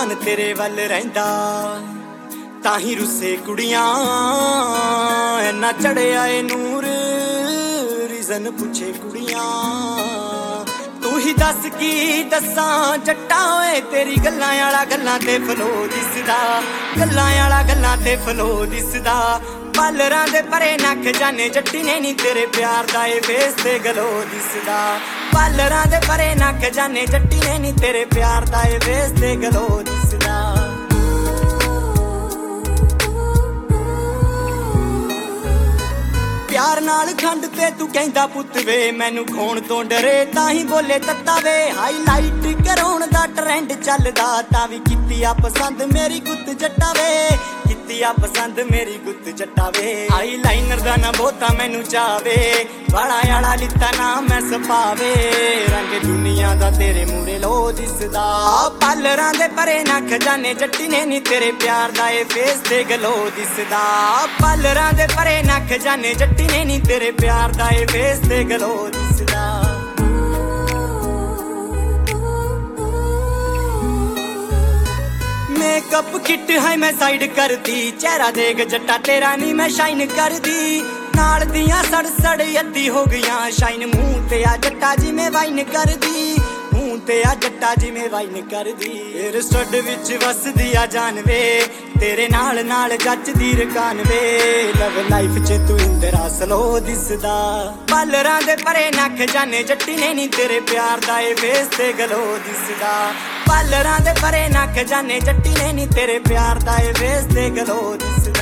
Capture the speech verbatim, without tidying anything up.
ਧਿਆਨ ਤੇਰੇ ਵੱਲ ਰਹਿੰਦਾ, ਤਾਂ ਹੀ ਰੁੱਸੇ ਕੁੜੀਆਂ ਐਨਾ ਚੜਿਆ ਏ ਨੂਰ, ਰੀਜ਼ਨ ਪੁੱਛੇ ਕੁੜੀਆਂ। ਤੂੰ ਹੀ ਦੱਸ ਕੀ ਦੱਸਾਂ ਜੱਟਾ ਓਏ, ਤੇਰੀ ਗੱਲਾਂ ਵਾਲਾ ਗੱਲਾਂ ਤੇ ਫਲੋ ਦਿਸਦਾ, ਗੱਲਾਂ ਵਾਲਾ ਗੱਲਾਂ ਤੇ ਫਲੋ ਦਿਸਦਾ। ਪਾਲਰਾਂ ਦੇ ਪਰੇ ਨਾ ਖਜ਼ਾਨੇ ਜੱਟੀ ਨੇ ਨੀ ਤੇਰੇ ਪਿਆਰ ਦਾ ਏ ਫੇਸ ਤੇ ਗਲੋ ਦਿਸਦਾ, ਪਾਲਰਾਂ ਦੇ ਪਰੇ ਨਾ ਖਜ਼ਾਨੇ ਜੱਟੀ ਨੇ ਨੀ ਤੇਰੇ ਪਿਆਰ ਦਾ ਏ ਫੇਸ ਤੇ ਗਲੋ ਦਿਸਦਾ। ਪਿਆਰ ਨਾਲ ਖੰਡ ਤੇ ਤੂੰ ਕਹਿੰਦਾ ਪੁੱਤ ਵੇ, ਮੈਨੂੰ ਖੋਣ ਤੋਂ ਡਰੇ ਤਾਂ ਹੀ ਬੋਲੇ ਤੱਤਾ ਵੇ। ਹਾਈਲਾਈਟ ਕਰਾਉਣ ਦਾ ਟ੍ਰੈਂਡ ਚੱਲਦਾ, ਤਾਂ ਵੀ ਕੀਤੀ ਆ ਪਸੰਦ ਮੇਰੀ ਗੁੱਤ ਜੱਟਾ ਵੇ, ਕੀਤੀ ਆ ਪਸੰਦ ਮੇਰੀ ਗੁੱਤ ਜੱਟਾ ਵੇ। ਆਈਲਾਈਨਰ ਦਾ ਨਾ ਬਹੁਤਾ ਮੈਨੂੰ ਚਾਵੇ, ਵਾਲਾ ਵਾਲਾ ਲਿੱਤਾ ਨਾ ਮੈਂ ਸਪਾਵੇ, ਰੰਗ ਦੁਨੀਆ ਦਾ ਤੇਰੇ ਮੂਰੇ ਲੋ ਦਿਸਦਾ। ਪਾਲਰਾਂ ਦੇ ਪਰੇ ਨਾ ਖਜ਼ਾਨੇ ਜੱਟੀ ਨੇ ਨੀ ਤੇਰੇ ਪਿਆਰ ਦਾ ਏ ਫੇਸ ਤੇ ਗਲੋ ਦਿਸਦਾ, ਪਾਲਰਾਂ ਦੇ ਪਰੇ ਨਾ ਖਜ਼ਾਨੇ ਜੱਟੀ ਨੇ ਨੀ ਤੇਰੇ ਪਿਆਰ ਦਾ ਏ ਫੇਸ ਤੇ ਗਲੋ ਦਿਸਦਾ। ਮੇਕਅਪ ਕਿੱਟ ਹੈ ਮੈਂ ਸਾਈਡ ਕਰਦੀ, ਚਿਹਰਾ ਦੇਖ ਜੱਟਾ ਤੇਰਾ ਨੀ ਮੈਂ ਸ਼ਾਈਨ ਕਰਦੀ, ਨਾਲ ਦੀਆਂ ਸੜ ਸੜ ਅੱਧੀ ਹੋ ਗਈਆਂ ਸ਼ਾਈਨ, ਮੂੰਹ ਤੇ ਆ ਜੱਟਾ ਜਿਵੇਂ ਵਾਈਨ ਕਰਦੀ, ਮੂੰਹ ਤੇ ਆ ਜੱਟਾ ਜਿਵੇਂ ਵਾਈਨ ਕਰਦੀ। ਏਅਰ ਸਟੱਡ ਵਿੱਚ ਵਸਦੀ ਆ ਜਾਨ ਵੇ, ਤੇਰੇ ਨਾਲ ਨਾਲ ਜੱਚਦੀ ਰਕਾਨ ਵੇ, ਲਵ ਲਾਈਫ ਚ ਤੂੰ ਇੰਦਰਾ ਸਲੋ ਦਿਸਦਾ। ਪਾਲਰਾਂ ਦੇ ਪਰੇ ਨਾ ਖਜ਼ਾਨੇ ਜੱਟੀ ਨੇ ਨੀ ਤੇਰੇ ਪਿਆਰ ਦਾ ਏ ਫੇਸ ਤੇ ਗਲੋ ਦਿਸਦਾ, ਪਾਲਰਾਂ ਦੇ ਪਰੇ ਨਾ ਖਜ਼ਾਨੇ ਜੱਟੀ ਨੇ ਨੀ ਤੇਰੇ ਪਿਆਰ ਦਾ ਏ ਫੇਸ ਤੇ ਗਲੋ ਦਿਸਦਾ।